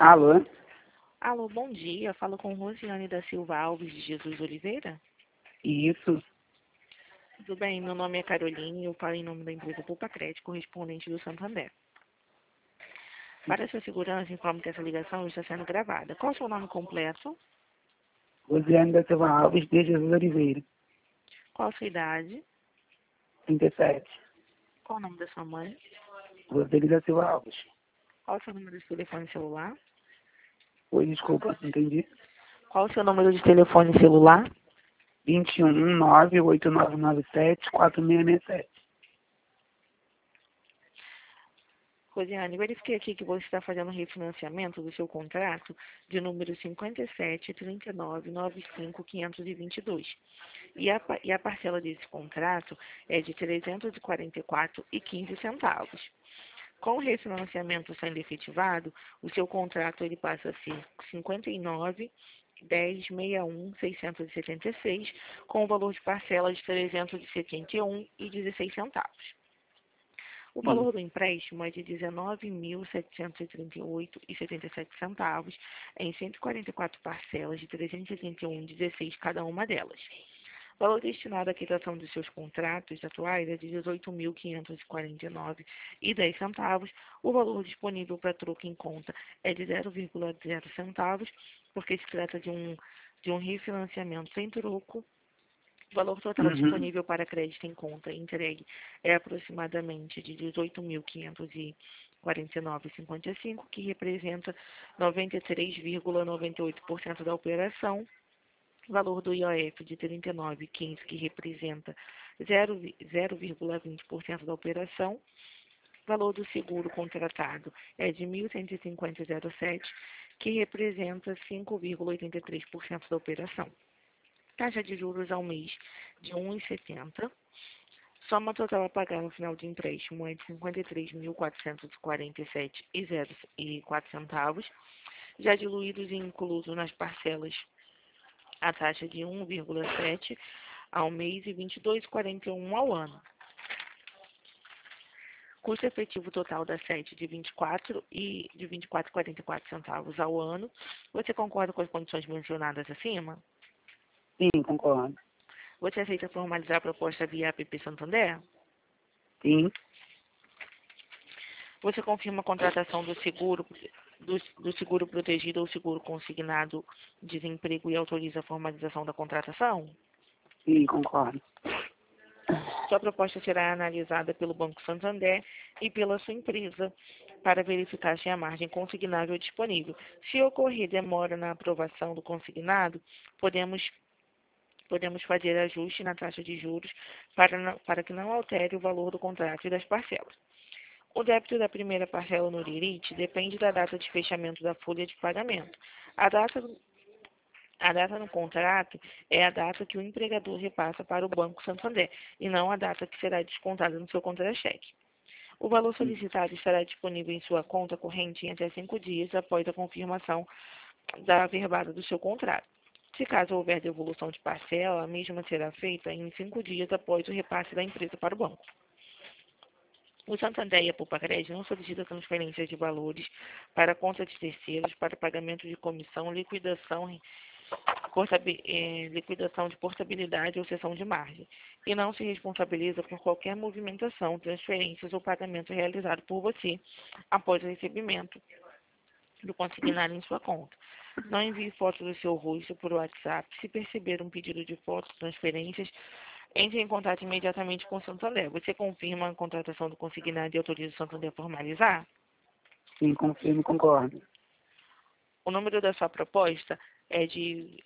Alô? Alô, bom dia. Falo com Rosiane da Silva Alves de Jesus Oliveira. Isso. Tudo bem? Meu nome é Caroline e eu falo em nome da empresa Poupa Crédito, correspondente do Santander. Para sua segurança, informo que essa ligação está sendo gravada. Qual é o seu nome completo? Rosiane da Silva Alves de Jesus Oliveira. Qual a sua idade? 37. Qual o nome da sua mãe? Rodrigo da Silva Alves. Qual o seu número de telefone celular? Oi, desculpa, não entendi. Qual o seu número de telefone celular? 21989974667. Rosiane, verifiquei aqui que você está fazendo refinanciamento do seu contrato de número 573995-522. E a parcela desse contrato é de R$ 344,15. Com o refinanciamento sendo efetivado, o seu contrato ele passa a ser 59.1061.676, com o valor de parcela de R$ 371,16. O Sim. valor do empréstimo é de R$ 19.738,77 em 144 parcelas de R$ 381,16 cada uma delas. O valor destinado à quitação dos seus contratos atuais é de R$ 18.549,10. O valor disponível para troco em conta é de 0,0 centavos, porque se trata de um refinanciamento sem troco. O valor total disponível para crédito em conta entregue é aproximadamente de R$ 18.549,55, que representa 93,98% da operação. Valor do IOF de R$ 39,15, que representa 0,20% da operação. Valor do seguro contratado é de R$ 1.150,07, que representa 5,83% da operação. Taxa de juros ao mês de 1,70. Soma total a pagar no final de empréstimo é de R$ 53.447,04. Já diluídos e incluso nas parcelas, a taxa de 1,7 ao mês e 22,41 ao ano. Custo efetivo total da sete de 24,44 centavos ao ano. Você concorda com as condições mencionadas acima? Sim, concordo. Você aceita formalizar a proposta via APP Santander? Sim. Você confirma a contratação do seguro protegido ou seguro consignado desemprego e autoriza a formalização da contratação? Sim, concordo. Sua proposta será analisada pelo Banco Santander e pela sua empresa para verificar se a margem consignável é disponível. Se ocorrer demora na aprovação do consignado, podemos fazer ajuste na taxa de juros para que não altere o valor do contrato e das parcelas. O débito da primeira parcela no limite depende da data de fechamento da folha de pagamento. A data no contrato é a data que o empregador repassa para o Banco Santander e não a data que será descontada no seu contra-cheque. O valor solicitado estará disponível em sua conta corrente em até 5 dias após a confirmação da averbada do seu contrato. Se caso houver devolução de parcela, a mesma será feita em 5 dias após o repasse da empresa para o banco. O Santander e a Poupa Crédito não solicitam transferências de valores para conta de terceiros, para pagamento de comissão, liquidação de portabilidade ou cessão de margem, e não se responsabiliza por qualquer movimentação, transferências ou pagamento realizado por você após o recebimento do consignado em sua conta. Não envie fotos do seu rosto por WhatsApp. Se perceber um pedido de fotos, transferências, entre em contato imediatamente com o Santander. Você confirma a contratação do consignado e autoriza o Santander a formalizar? Sim, confirmo, concordo. O número da sua proposta é de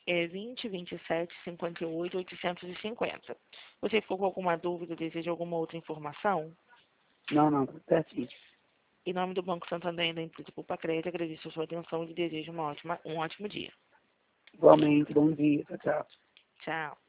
2027-58-850. Você ficou com alguma dúvida ou deseja alguma outra informação? Não, tudo certinho. Em nome do Banco Santander e da empresa Poupa Crédito, agradeço a sua atenção e lhe desejo um ótimo dia. Igualmente, bom dia. Tchau, tchau. Tchau.